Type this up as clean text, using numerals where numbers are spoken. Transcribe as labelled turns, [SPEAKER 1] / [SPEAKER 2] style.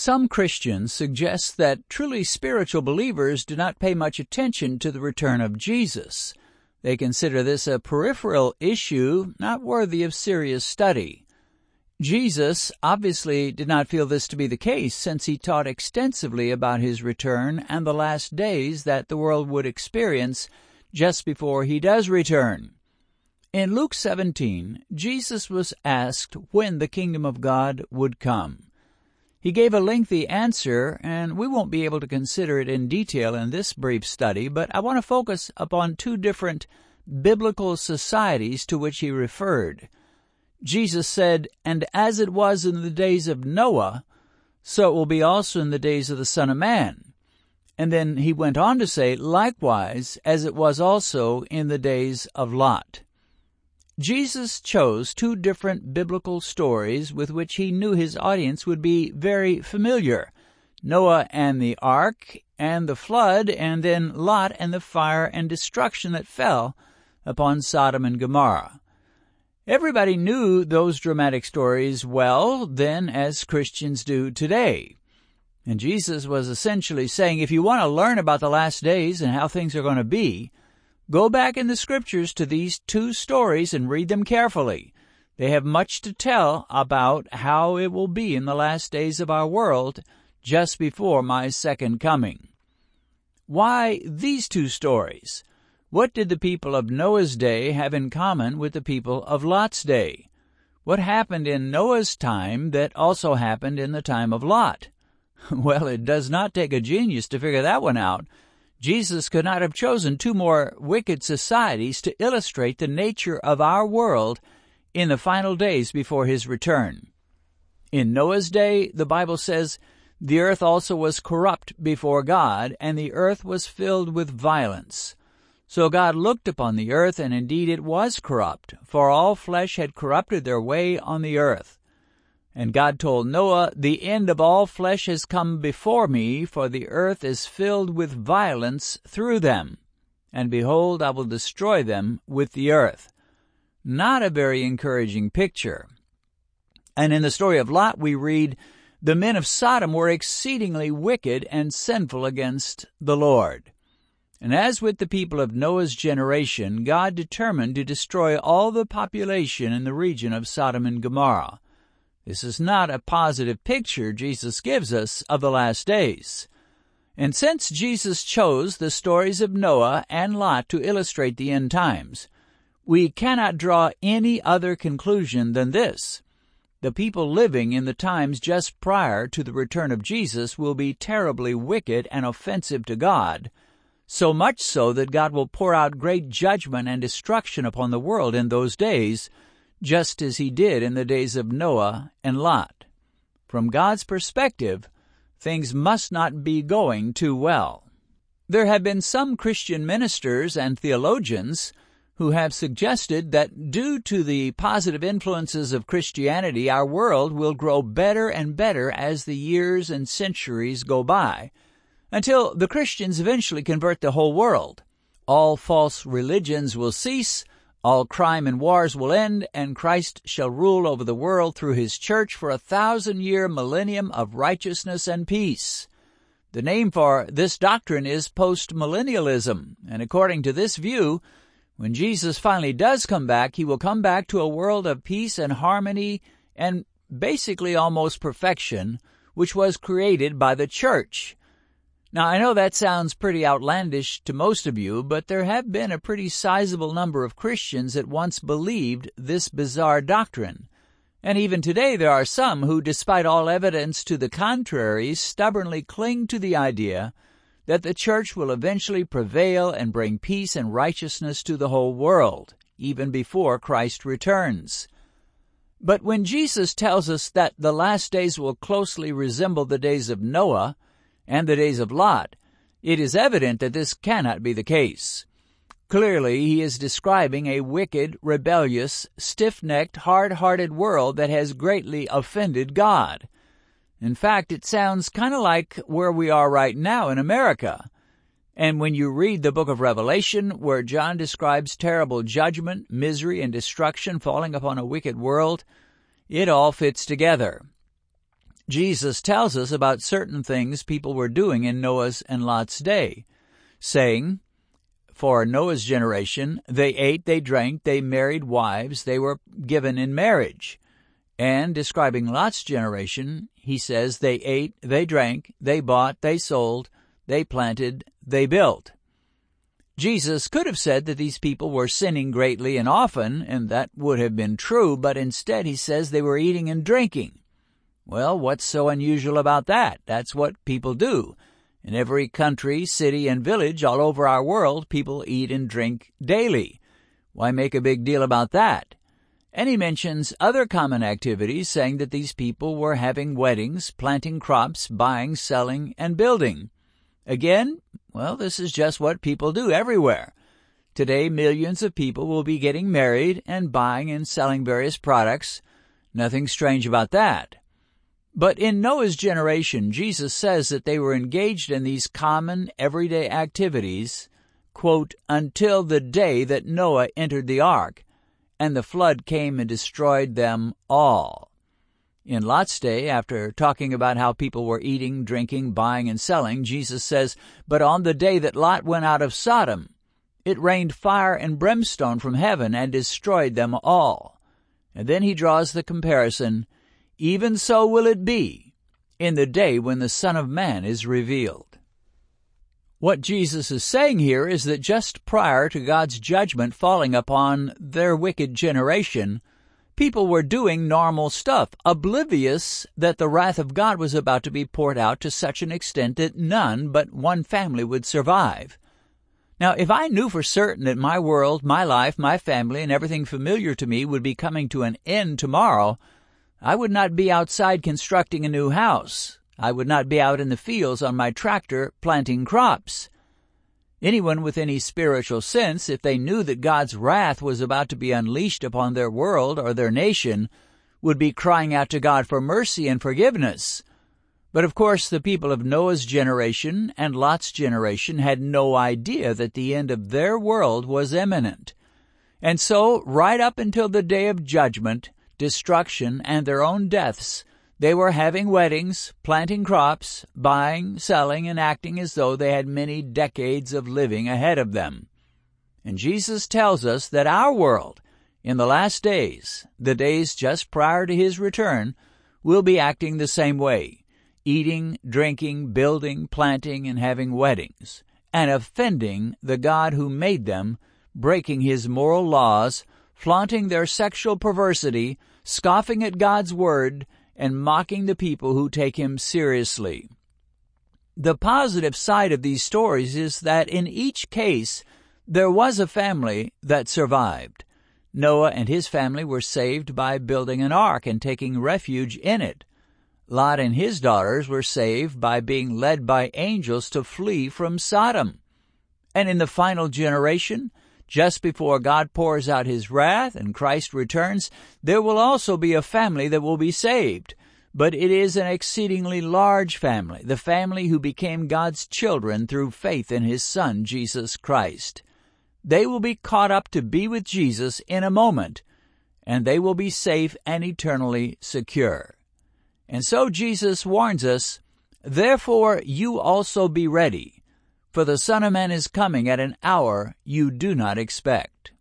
[SPEAKER 1] Some Christians suggest that truly spiritual believers do not pay much attention to the return of Jesus. They consider this a peripheral issue not worthy of serious study. Jesus obviously did not feel this to be the case, since he taught extensively about his return and the last days that the world would experience just before he does return. In Luke 17, Jesus was asked when the kingdom of God would come. He gave a lengthy answer, and we won't be able to consider it in detail in this brief study, but I want to focus upon two different biblical societies to which he referred. Jesus said, "And as it was in the days of Noah, so it will be also in the days of the Son of Man." And then he went on to say, "Likewise, as it was also in the days of Lot." Jesus chose two different biblical stories with which he knew his audience would be very familiar: Noah and the ark and the flood, and then Lot and the fire and destruction that fell upon Sodom and Gomorrah. Everybody knew those dramatic stories well then, as Christians do today. And Jesus was essentially saying, if you want to learn about the last days and how things are going to be, go back in the Scriptures to these two stories and read them carefully. They have much to tell about how it will be in the last days of our world just before my second coming. Why these two stories? What did the people of Noah's day have in common with the people of Lot's day? What happened in Noah's time that also happened in the time of Lot? Well, it does not take a genius to figure that one out. Jesus could not have chosen two more wicked societies to illustrate the nature of our world in the final days before his return. In Noah's day, the Bible says, "The earth also was corrupt before God, and the earth was filled with violence. So God looked upon the earth, and indeed it was corrupt, for all flesh had corrupted their way on the earth. And God told Noah, The end of all flesh has come before me, for the earth is filled with violence through them. And behold, I will destroy them with the earth." Not a very encouraging picture. And in the story of Lot, we read, "The men of Sodom were exceedingly wicked and sinful against the Lord." And as with the people of Noah's generation, God determined to destroy all the population in the region of Sodom and Gomorrah. This is not a positive picture Jesus gives us of the last days. And since Jesus chose the stories of Noah and Lot to illustrate the end times, we cannot draw any other conclusion than this: the people living in the times just prior to the return of Jesus will be terribly wicked and offensive to God, so much so that God will pour out great judgment and destruction upon the world in those days, just as he did in the days of Noah and Lot. From God's perspective, things must not be going too well. There have been some Christian ministers and theologians who have suggested that due to the positive influences of Christianity, our world will grow better and better as the years and centuries go by, until the Christians eventually convert the whole world. All false religions will cease, all crime and wars will end, and Christ shall rule over the world through his church for 1,000-year millennium of righteousness and peace. The name for this doctrine is postmillennialism, and according to this view, when Jesus finally does come back, he will come back to a world of peace and harmony and basically almost perfection, which was created by the church. Now, I know that sounds pretty outlandish to most of you, but there have been a pretty sizable number of Christians that once believed this bizarre doctrine. And even today there are some who, despite all evidence to the contrary, stubbornly cling to the idea that the church will eventually prevail and bring peace and righteousness to the whole world, even before Christ returns. But when Jesus tells us that the last days will closely resemble the days of Noah and the days of Lot, it is evident that this cannot be the case. Clearly, he is describing a wicked, rebellious, stiff-necked, hard-hearted world that has greatly offended God. In fact, it sounds kind of like where we are right now in America. And when you read the book of Revelation, where John describes terrible judgment, misery, and destruction falling upon a wicked world, it all fits together. Jesus tells us about certain things people were doing in Noah's and Lot's day, saying, for Noah's generation, they ate, they drank, they married wives, they were given in marriage. And describing Lot's generation, he says they ate, they drank, they bought, they sold, they planted, they built. Jesus could have said that these people were sinning greatly and often, and that would have been true, but instead he says they were eating and drinking. Well, what's so unusual about that? That's what people do. In every country, city, and village all over our world, people eat and drink daily. Why make a big deal about that? And he mentions other common activities, saying that these people were having weddings, planting crops, buying, selling, and building. Again, well, this is just what people do everywhere. Today, millions of people will be getting married and buying and selling various products. Nothing strange about that. But in Noah's generation, Jesus says that they were engaged in these common, everyday activities, quote, until the day that Noah entered the ark, and the flood came and destroyed them all. In Lot's day, after talking about how people were eating, drinking, buying, and selling, Jesus says, but on the day that Lot went out of Sodom, it rained fire and brimstone from heaven and destroyed them all. And then he draws the comparison, even so will it be in the day when the Son of Man is revealed. What Jesus is saying here is that just prior to God's judgment falling upon their wicked generation, people were doing normal stuff, oblivious that the wrath of God was about to be poured out to such an extent that none but one family would survive. Now, if I knew for certain that my world, my life, my family, and everything familiar to me would be coming to an end tomorrow, I would not be outside constructing a new house. I would not be out in the fields on my tractor planting crops. Anyone with any spiritual sense, if they knew that God's wrath was about to be unleashed upon their world or their nation, would be crying out to God for mercy and forgiveness. But of course the people of Noah's generation and Lot's generation had no idea that the end of their world was imminent. And so, right up until the day of judgment, destruction, and their own deaths, they were having weddings, planting crops, buying, selling, and acting as though they had many decades of living ahead of them. And Jesus tells us that our world, in the last days, the days just prior to His return, will be acting the same way, eating, drinking, building, planting, and having weddings, and offending the God who made them, breaking His moral laws, flaunting their sexual perversity, scoffing at God's word, and mocking the people who take Him seriously. The positive side of these stories is that in each case there was a family that survived. Noah and his family were saved by building an ark and taking refuge in it. Lot and his daughters were saved by being led by angels to flee from Sodom. And in the final generation, just before God pours out His wrath and Christ returns, there will also be a family that will be saved. But it is an exceedingly large family, the family who became God's children through faith in His Son, Jesus Christ. They will be caught up to be with Jesus in a moment, and they will be safe and eternally secure. And so Jesus warns us, therefore you also be ready, for the Son of Man is coming at an hour you do not expect.